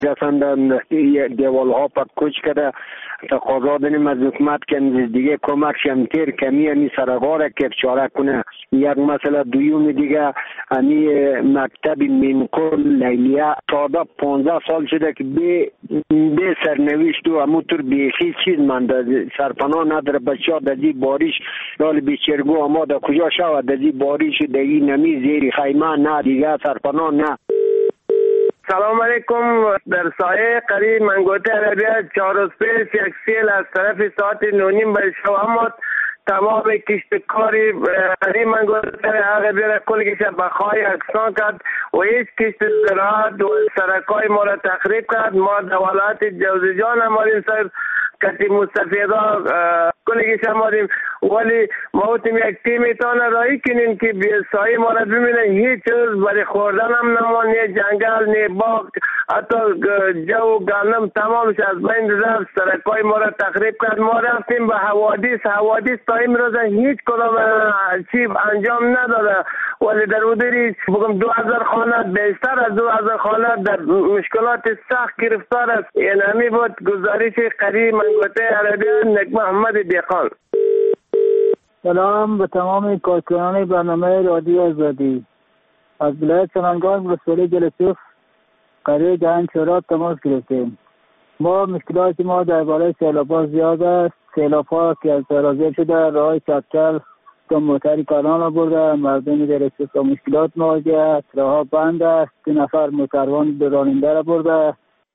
رساندن دیوال ها پاک کوچ کرده تقاضا داریم از حکومت که دیگه کمک شمتیر کمی همی سرگاره که چاره کنه. یک مسئله دویم دیگه همی مکتب منقل لیلیه تازه 15 سال شده که به سرنوشت و همونطور بیخی چیز من سرپناه نداره. بچه ها دزی باریش رال بیچرگو اما در کجا شود دزی باریش دهی نمی زیری خیمه نه دیگه سرپناه نه. سلام علیکم. در سایه قریب منگوته عربیه 4 روز پیش یک سیل از طرف ساعت 9:30 به شوامت تمام کشتکاری قریب منگوته عربیه کل کشت بخواه اکسان کرد و هیچ کشت زراعت و سرکای ما را تخریب کرد. ما دولت جوزجان هماریم سر کتی مستفیدا کلی که شماریم ولی ما تیم یک تیمی تانه رایی کنیم که بیسایی ما را ببینه هیچ چیز برای خوردن هم نمان، نه جنگل نه باغ حتی جو گندم تمامش از بین رفت. سرکای ما را تخریب کرد. ما رفتیم به حوادث تا این روز هیچ کدام چیز انجام نداده ولی در اودری بگم 2000 خانه بیشتر از 2000 خانه در مشکلات سخت گرفتار است. یعنی همی بود گزارش قریب منگوته عربیه نک محمد دیقان. سلام به تمام کارکنان برنامه رادیو آزادی. از ولایت سمنگان ولسوالی جلسوف قریه جهان چرات تماس گرفتیم. مشکلات ما در بالای سیلاب‌ها زیاد است. سیلاب‌ها که از سرازیر شده راه چتکل تا موتری کانال برده مردم جلسوف با مشکلات مواجه است. راه بند است. 2 نفر موتروان به راننده را برده.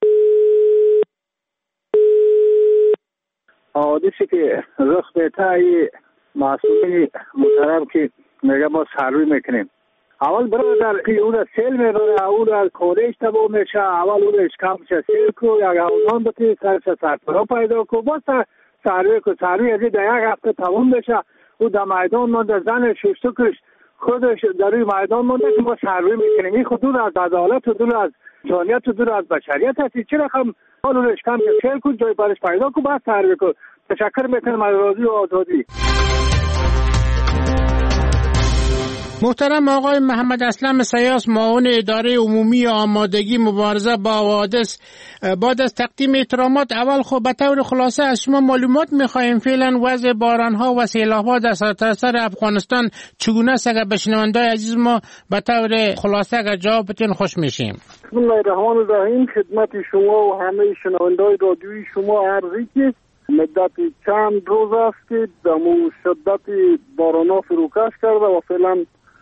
حوادثی که رخ بهتایی مسئول محترم که میگه ما سروی میکنیم. اول برادر که اون سیل میبره اون از کورش تبا میشه. اول اون اشکام میشه سیل کو یا اونان بطی سرپرا پیدا کو باز سروی کو. سروی ازی در یک هفته تمام بشه او در میدان مانده زن ششتکش خودش در روی میدان مانده که ما سروی میکنیم. این خود دور از عدالت و دور از جانیت و دور از بشریت هستی. چه رقم حال اون اشکام که سیل کو جای برش پیدا کو باز سروی کو. تشکر میکنم از رادیو آزادی. محترم آقای محمد اسلم سیاس معاون اداره عمومی آمادگی مبارزه با حوادث، بعد از تقدیم احترامات اول خب به طور خلاصه از شما معلومات میخواهیم فعلا وضع بارانها و سیلاب‌ها در سرتاسر افغانستان چگونه است؟ اگر به شنونده‌های عزیز ما به طور خلاصه اگر جواب بتین خوش میشیم. بسم الله الرحمن الرحیم. خدمت شما و همه شنونده‌های رادیویی شما عرضی که مدت چند روز است که دمو شدت باران‌ها فروکش کرده و فعلا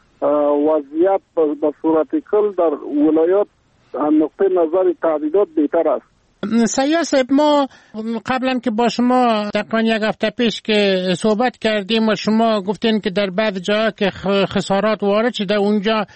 وضعیت به صورت کل در ولایات نقطه نظر تعدیدات بهتر است. سیاس صاحب ما قبلا که با شما تقریبا یک هفته پیش که صحبت کردیم و شما گفتین که در بعض جاها که خسارات وارد شده اونجا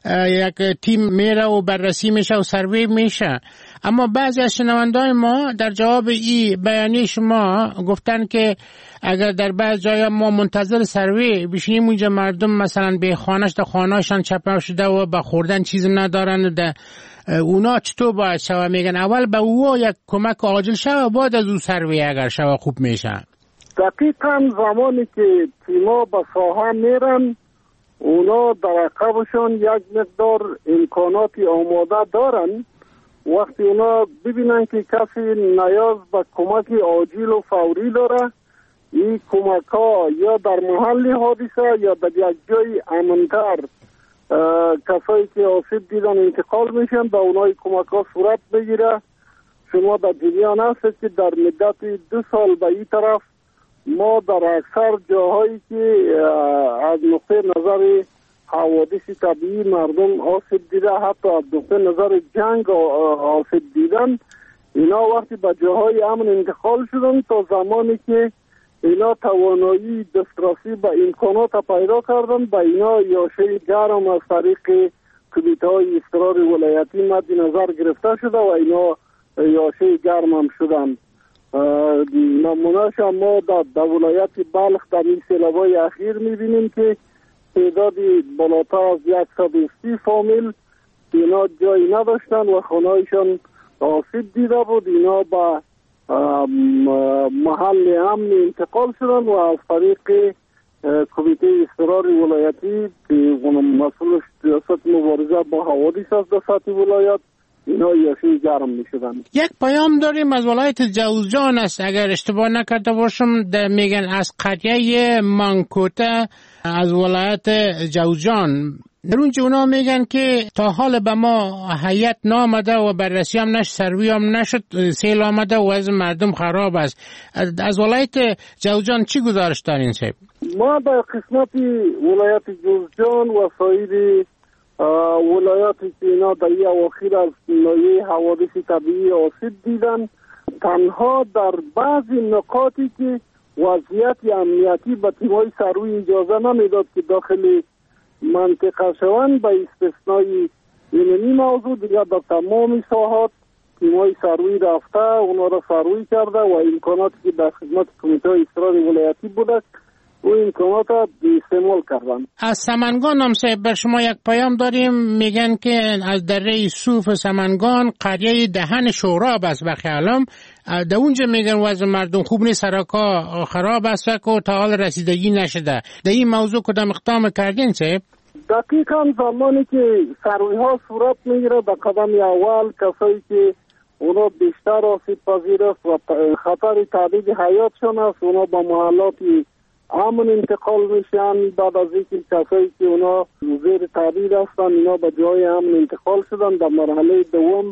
یک تیم میره و بررسی میشه و سروی میشه، اما بعضی از شنونده‌های ما در جواب این بیانیه شما گفتن که اگر در بعض جاها ما منتظر سروی بشینیم اونجا مردم مثلا به خانه‌اش در خانه‌شان چپاو شده و به خوردن چیز ندارن و اونا چطور باید شوه؟ میگن اول به او یک کمک عاجل شوه بعد از او سروی اگر شوه خوب میشه. دقیقاً زمانی که تیما به ساحه میرن اونا در عقبشان یک مقدار امکاناتی آماده دارن. وقتی اونا ببینن که کسی نیاز به کمک عاجل و فوری داره این کمک ها یا در محل حادثه یا در یک جای امنتر کسایی که آسیب دیدن انتقال میشن به اونای کمک ها صورت بگیره. شما در جریان هست که در مدت 2 سال به این طرف ما در اکثر جاهایی که از نقطه نظر حوادث طبیعی مردم آسیب دیده حتی از نقطه نظر جنگ آسیب دیدن اینا وقتی به جاهای امن انتقال شدن تا زمانی که اینا توانایی دسترسی به امکانات پیدا کردن به اینا یاشه گرم از طریق کمیته‌های اضطرار ولایتی مد نظر گرفته شده و اینا یاشه گرم هم شدن. نمونهش ما در ولایت بلخ در این سیلاب‌های اخیر می‌بینیم که تعداد بالاتر از 130 فامیل اینا جایی نداشتن و خانه‌ایشان آسیب دیده بود. اینا به محل امن انتقال شدن و از طریق کمیته اضطرار ولایتی که مسئول سیاست مبارزه با حوادث است در سطح ولایت اینا یخی گرم می شدن. یک پیام داریم از ولایت جوزجان است، اگر اشتباه نکرده باشم میگن از قریه مانکوته از ولایت جوزجان. در اونجا اونا میگن که تا حال به ما هیئت نامده و بررسی هم نشد، سروی هم نشد، سیل آمده و از مردم خراب است. از ولایت جوزجان چی گزارش دارین صاحب؟ ما در قسمت ولایت جوزجان و سایر ولایاتی که اینا در این اواخر از نوعی حوادث طبیعی آسیب دیدن، تنها در بعضی نقاطی که وضعیت امنیتی به تیمای سروی اجازه نمیداد که داخل منطقه شوند، به استثنای اینمی موضوع دیگر در تمام ساحات تیمای سروی رفته اونا را سروی کرده و امکاناتی که در خدمت کمیته اصرار ولایتی بوده و امکانات را استعمال کردن. از سمنگان هم صاحب بر شما یک پیام داریم، میگن که از دره صوف سمنگان قریه دهن شوراب است و خیالم در اونجا میگن وضع مردم خوب نیست، سرکا خراب است و تا حال رسیدگی نشده. در این موضوع کدام اقدام کردین صاحب؟ دقیقا زمانی که سروی ها صورت میگیره در قدم اول کسایی که اونا بیشتر آسیب پذیر است و خطر تهدید حیاتشان است اونا با محلات امن انتقال میشن. بعد از اینکه کسایی که اونا زیر تهدید هستن اینا به جای امن انتقال شدن. در مرحله دوم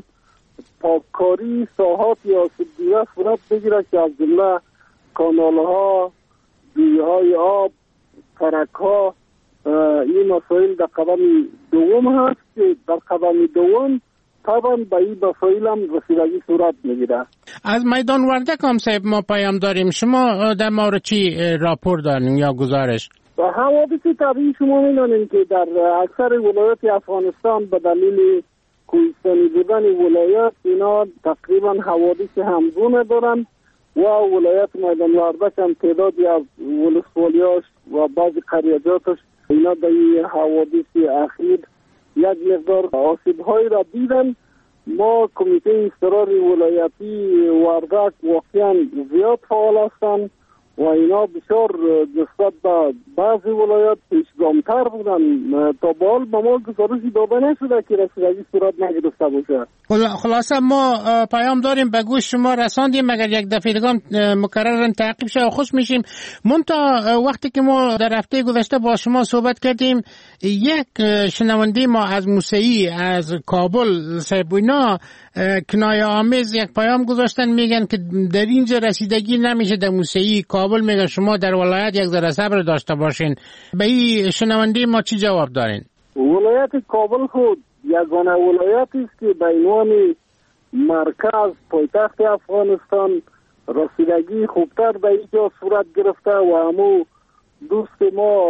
پاککاری ساحات یا آسیب دیده صورت بگیره که از جمله کانال ها، جویه های آب، ترک ها، این مسائل در قدم دوم هست که در قدم دوم طبعا به این مسائل هم رسیدگی صورت میگیره. از میدان وردک هم صاحب ما پیام داریم، شما در مورد چی راپور دارین یا گزارش؟ و حوادث طبیعی شما میدانید که در اکثر ولایات افغانستان به دلیل کوهستانی بودن ولایات اینا تقریبا حوادث همگونه دارن و ولایت میدان وردک هم تعدادی از ولسوالیاش و بعضی قریجاتش اینا در این حوادث اخیر یک مقدار آسیب‌هایی را دیدن. ما کمیته اضطرار ولایتی وردک واقعا زیاد فعال هستند و اینا بسیار نسبت به بعضی ولایات پیشگامتر بودن. تا به حال به ما گزارشی داده نشده که رسیدگی صورت نگرفته باشه. خلاصه ما پیام داریم به گوش شما رساندیم، اگر یک دفعه دیگه مکررن تعقیب شه و خوش میشیم. منتها وقتی که ما در هفته گذشته با شما صحبت کردیم یک شنونده ما از موسعی از کابل صاحب اینا کنایه آمیز یک پیام گذاشتن، میگن که در اینجا رسیدگی نمیشه در موسعی کابل، میگن شما در ولایت یک ذره صبر داشته باشین. به این شنونده ما چی جواب دارین؟ ولایت کابل خود یگانه ولایتی است که به عنوان مرکز پایتخت افغانستان رسیدگی خوبتر به اینجا صورت گرفته و همو دوست ما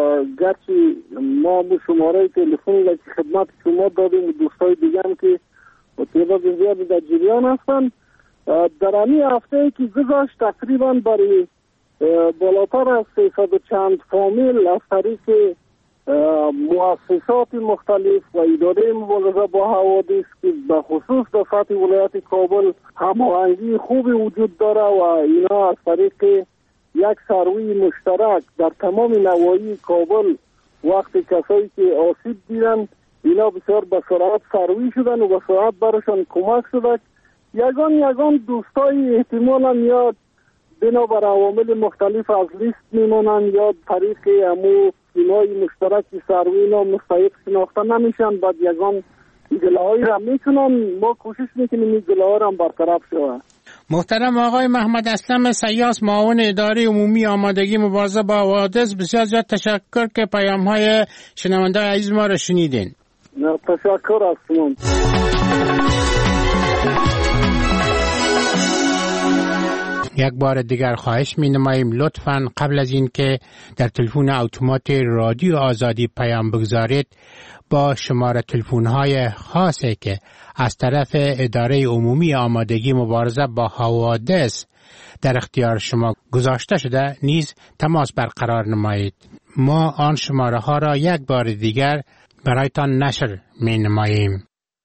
گرچه ما شماره تلفنی که خدمت شما دادیم و دوستای دیگه هم که تعداد زیادی در جریان هستن در همین هفته که گذشت تقریبا برای بالاتر از 300 و چند فامیل از طریق مؤسسات مختلف و اداره مبارزه با حوادث که به خصوص در سطح ولایت کابل هماهنگی خوبی وجود داره و اینا از طریق یک سروی مشترک در تمام نواحی کابل وقتی کسایی که آسیب دیدن اینا بسیار به سرعت سروی شدن و به سرعت برشان کمک شده. یگان دوستای احتمالا یا بنابر عوامل مختلف از لیست میمونن یا طریق همو تیمای مشترکی سروی اینا مستحق شناخته نمیشن، بعد یگان گله‌هایی را میکنن. ما کوشش میکنیم این گله‌ها را برطرف شود. محترم آقای محمد اسلم سیاس، معاون اداره عمومی آمادگی مبارزه با حوادث، بسیار زیاد تشکر که پیام‌های شنونده عزیز ما را شنیدین. تشکر از شما. یک بار دیگر خواهش می نماییم لطفاً قبل از این که در تلفن اتومات رادیو آزادی پیام بگذارید با شماره تلفن‌های خاصی که از طرف اداره عمومی آمادگی مبارزه با حوادث در اختیار شما گذاشته شده نیز تماس برقرار نمایید. ما آن شماره ها را یک بار دیگر برایتان نشر می نماییم.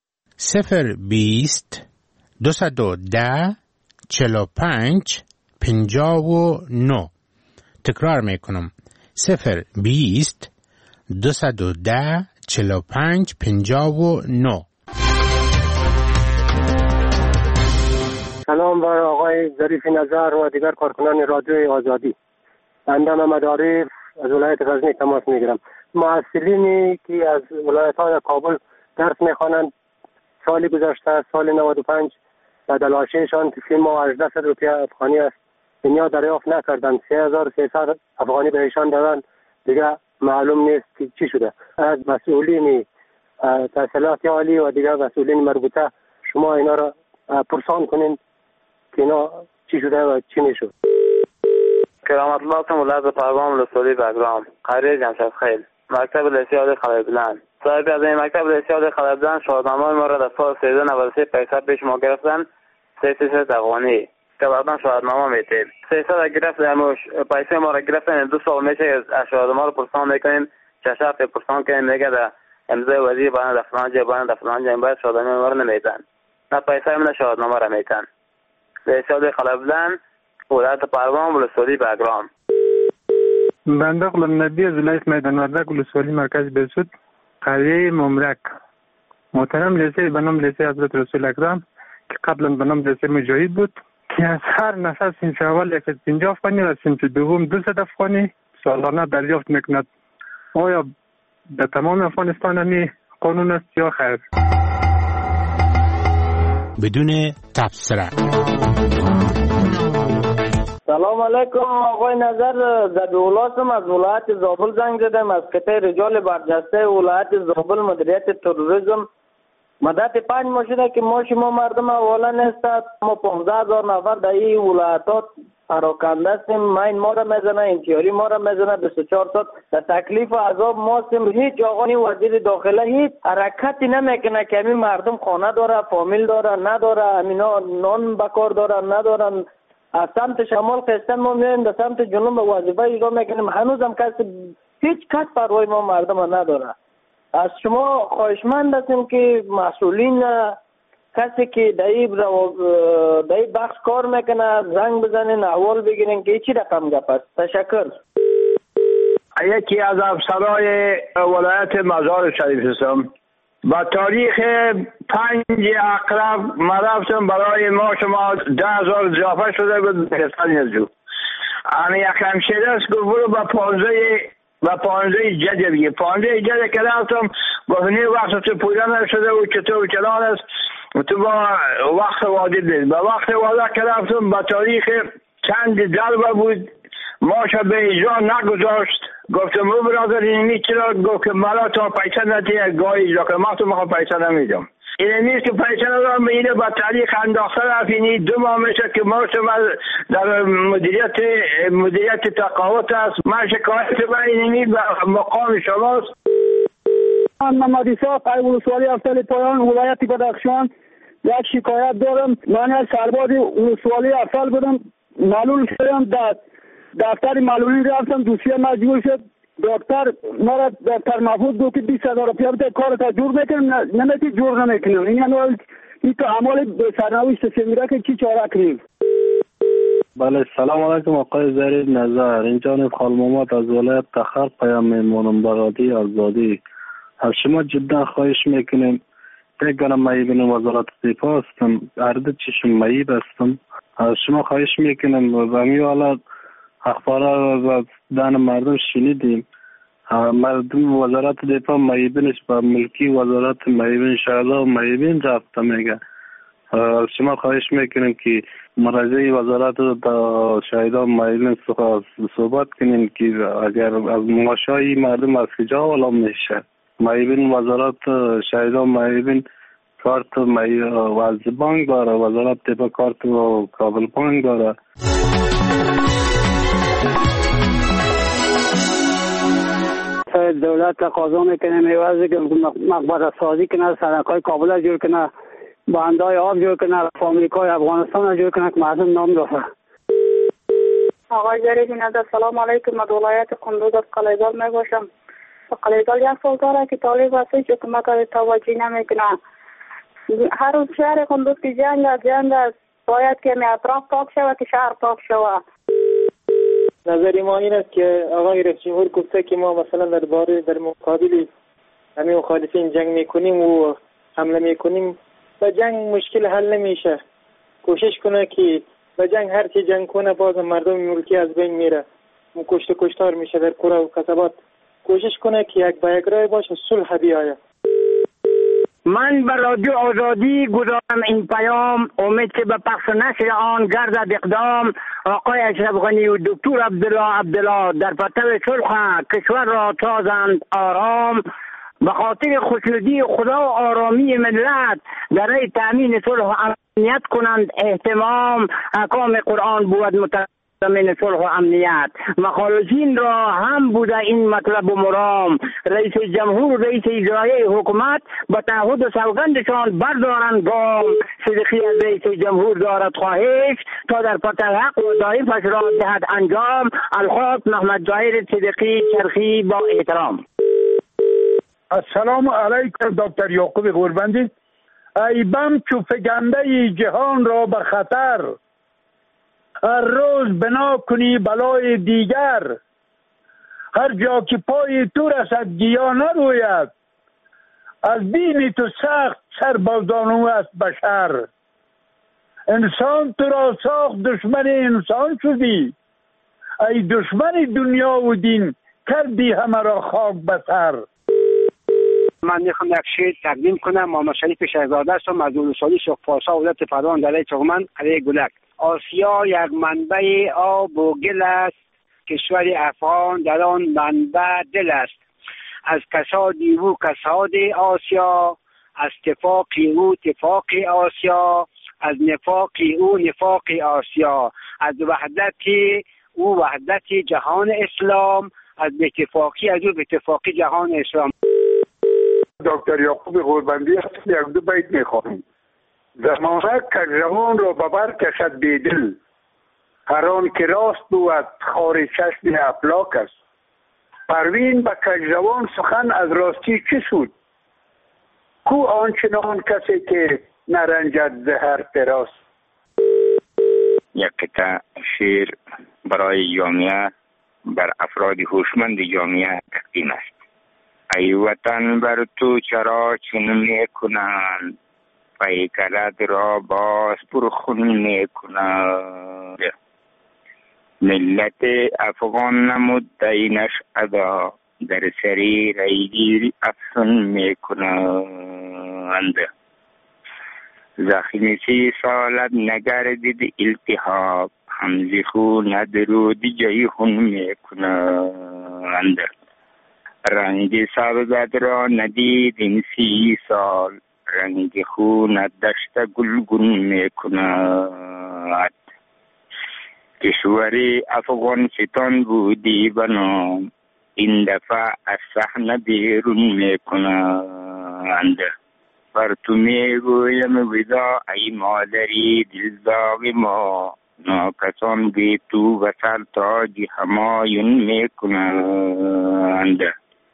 020 210 45 59. تکرار می کنم 020 210 45 59. سلام بر آقای ظریف نظر و دیگر کارکنان رادیوی آزادی. بنده محمد عارف از ولایت غزنی تماس میگیرم. محصلینی که از ولایت‌های کابل درس میخوانند سال گذشته سال 95 بدل عاشیشان که فی ماه 1800 روپیه افغانی است دنیا دریافت نکردند. 3300 افغانی به ایشان دادن. دیگه معلوم نیست که چی شده. از مسئولین تحصیلات عالی و دیگر مسئولین مربوطه شما اینا را پرسان کنین که اینا چی شده و چی میشد. کرامت الله هستم، ولایت پروان ولسوالی بگرام، قریه جمشید خیل، مکتب لیسه خلای بلند. صاحب از این مکتب لیسه خلای بلند شهادتنامه ما را در سال 1393 پیسه پیش ما گرفتن 300 افغانی که بعدا شهادتنامه میتیم 300 گرفت پیسه ما را گرفتن. 2 سال میشه از شهادتنامه رو پرسان میکنیم، چه شرط پرسان کنیم میگه در امضای وزیر باید در فلان جای باید شهادتنامه ما رو نمیتن، نه پیسه من شهادتنامه را میتن. لیسه خلای بلند، ولایت پروان ولسوالی بگرام. بنده غلام نبی از ولایت میدان وردک ولسوالی مرکز بهسود قریه ممرک. محترم لیسه به نام لیسه حضرت رسول اکرم که قبلا به نام لیسه مجاهد بود که از هر نفر صنف اول 150 افغانی و صنف دوم 200 افغانی سالانه دریافت میکند. آیا در تمام افغانستان همی قانون است یا خیر؟ بدون تبصره. سلام علیکم آقای نظر، زبیولاسم از ولایت زابل زنگ زدم، از قطعه رجال برجسته ولایت زابل مدیریت تروریسم. مدت 5 ماه شده که ما شما مردم حواله نیستد. ما 15000 نفر در این ولایتات پراکنده هستیم. مین ما را میزنه، انتیاری ما را میزنه 24 ساعت. در تکلیف و عذاب ما هستیم. هیچ آقای وزیر داخله هیچ حرکتی نمیکنه که همین مردم خانه داره، فامیل داره، نداره، همینا نان بکار داره، ندارن. از سمت شمال قسطن ما میایم، در سمت جنوب وظیفه اجرا میکنیم. هنوز هم هیچ کس پروای ما مردم نداره. از شما خواهشمند هستیم که مسئولین کسی که در این بخش کار میکنه زنگ بزنین، احوال بگیرین که چی رقم گپ است. تشکر. یکی از افسرهای ولایت مزار شریف هستم. با تاریخ 5 اقرب ما رفتم برای ما شما 10,000 اضافه شده بود پاکستان یزدو. اما یک همشیره است که برو با 15 جده بگه 15 جده که رفتم گفتنی وقت تو پویده نشده و چطور چلان است تو با وقت وادی دید. با وقت وادی که رفتم با تاریخ چند دربه بود ماشا به اجرا نگذاشت. گفتم رو برادر اینمی چرا؟ گفت که مالا تا پیسه ندیه گاهی اجرا که ما تو مخواه پیسه نمیدم. اینه نیست که پیسه ندارم اینه با تاریخ انداخته رفینی 2 ماه میشه که ما در مدیریت تقاوت است. من شکایت با اینمی به مقام شماست. من محمد ایسا قریب ولسوالی افضل پایان ولایت بدخشان یک شکایت دارم. من از سرباز ولسوالی افضل بودم، معلول شدم، در دفتر معلولی رفتم، دوسیه مجبور شد دکتر مرا دفتر محفوظ گفت که 20,000 روپیه بده کار تا جور میکنم، نمیتی جور نمیکنم. این تو عمال سرنوشت سمیره که چی چاره کنیم. بله سلام علیکم آقای ظریف نظر، اینجا خال محمد از ولایت تخار پیام میمونم برادی آزادی. از شما جدا خواهش میکنیم یک گرم معیبین وزارت دفاع هستم، عرض چشم معیب هستم. از شما خواهش میکنم و همی حالا اخبارات و دان مردم شنیدیم مردم وزارت دفاع معیبینش با ملکی وزارت معیبین شهدا و معیبین رابطه میگه. از شما خواهش میکنیم که مراجعه وزارت تا شهدا و معیبین صحبت کنیم که اگر از معاشای مردم از کجا والا میشه. معیبین وزارت شهدا و معیبین کارت از بانک داره، وزارت دفاع کارت و کابل بانک داره. دولت تقاضا میکنه میوازه که مقبره سازی کنه، سرکای کابل جور کنه، باندای آب جور کنه، فامیلیکای افغانستان جور کنه که مردم نام داره. آقای ظریف نظر سلام علیکم. از ولایت کندوز از قلیزال میباشم. قلیزال یک سال داره که طالب هستی حکومت را توجه نمیکنه. هر روز شهر کندوز که جنگ است باید که اطراف پاک شود که شهر پاک شود. نظر ما این است که آقای رئیس جمهور گفته که ما مثلا در مقابل همین مخالفین جنگ میکنیم و حمله میکنیم و جنگ مشکل حل نمیشه. کوشش کنه که به جنگ هر چی جنگ کنه باز مردم ملکی از بین میره و کشتار میشه در قرى و قصبات. کوشش کنه که یک به یک راه باشه، صلح بیاید. من به رادیو آزادی گذارم این پیام، امید که به پخش نشر آن گردد اقدام. آقای اشرف غنی و دکتر عبدالله در پرتو صلح کشور را سازند آرام. به خاطر خوشنودی خدا و آرامی ملت در راه تامین صلح و امنیت کنند اهتمام. احکام قرآن بود متضمن صلح و امنیت، مخالفین را هم بوده این مطلب و مرام. رئیس جمهور و رئیس اجرایی حکومت با تعهد و سوگندشان بردارند گام. صدقی از رئیس جمهور دارد خواهش تا در پرتو حق و ضعیفش را دهد انجام. الخط محمد جاهر صدقی چرخی با احترام. السلام علیکم دکتر یعقوب غوربندی. ای بم چو فگنده جهان را به خطر، هر روز بنا کنی بلای دیگر. هر جا که پای تو رسد گیا نروید، از بیم تو سخت سربازانو است بشر. انسان تو را ساخت دشمن انسان شدی، ای دشمن دنیا و دین کردی همه را خاک بسر. من میخوام یک شعر تقدیم کنم. محمد شریف شهزاده هستم از ولسوالی شوق پارسا ولایت پروان دره چغمن علیه گلک. آسیا یک منبع آب و گل است، کشور افغان در آن منبع دل است. از کساد او کساد آسیا، از اتفاق او اتفاق آسیا، از نفاق او نفاق آسیا. از وحدت او وحدت جهان اسلام، از اتفاقی از او اتفاقی جهان اسلام. دکتر یعقوب غوربندی هست. یک دو بیت میخوام. زمانه کجروان را ببر کشد بیدل، هر آن که راست بود خار چشم افلاک است. پروین به کجروان سخن از راستی چه سود، کو آنچنان کسی که نرنجد زهر تراس. یک قطعه شعر برای جامعه بر افراد هوشمند جامعه تقدیم است. ای وطن بر تو چرا چنین میکنند، پیکرت را باز پرخون میکنند. ملت افغان مدعینش ادا، در سری ریگیر افسون میکنند. زخمی 30 سالت نگردید التهاب، همزی خون ندرودی جای خون میکنند. رنگ سبزت را ندید این 30 سال، رنگ خون دشت گلگون میکند. کشور افغان ستان بودی بنام، این دفعه از صحنه بیرون میکنند. بر تو میگویم ودا ای مادری دلداغ ما، ناکسان بی تو و سر تاج همایون میکنند.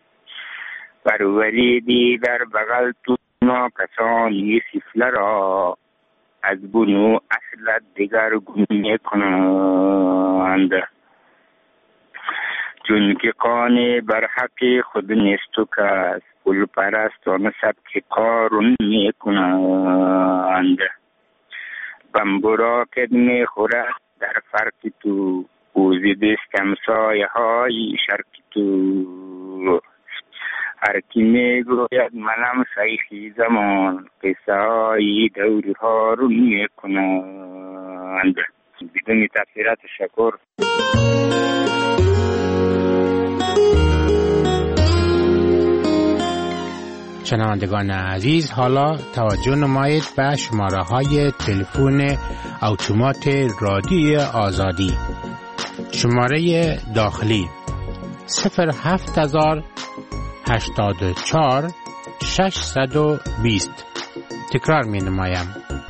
پروریدی در بغل تو ناکسانی سفله را، از بنو اصلت دیگر گون میکنند. چون که قانع بر حق خود نیست و کس، گل پرستان سبک قارون میکنند. بمبورا کد میخورد در فرق تو، پوزیدستم سایه های شرک تو. هر کی میگوید منم شیخی زمان، قصه های دوری ها رو میکنند. بدون تفسیرات شکر. شنوندگان عزیز، حالا توجه نمایید به شماره های تلفن اتومات رادیوی آزادی. شماره داخلی 07084 620. تکرار می نمایم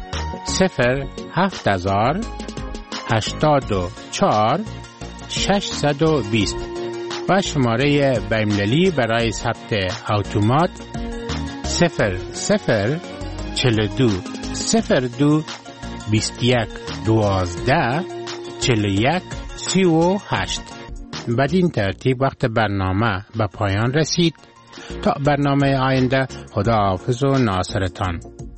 07084 620. و شماره بین‌المللی برای ثبت اتومات 0042 02 21 12 41 38. بدین ترتیب وقت برنامه به پایان رسید. تا برنامه آینده، خدا حافظ و ناصرتان.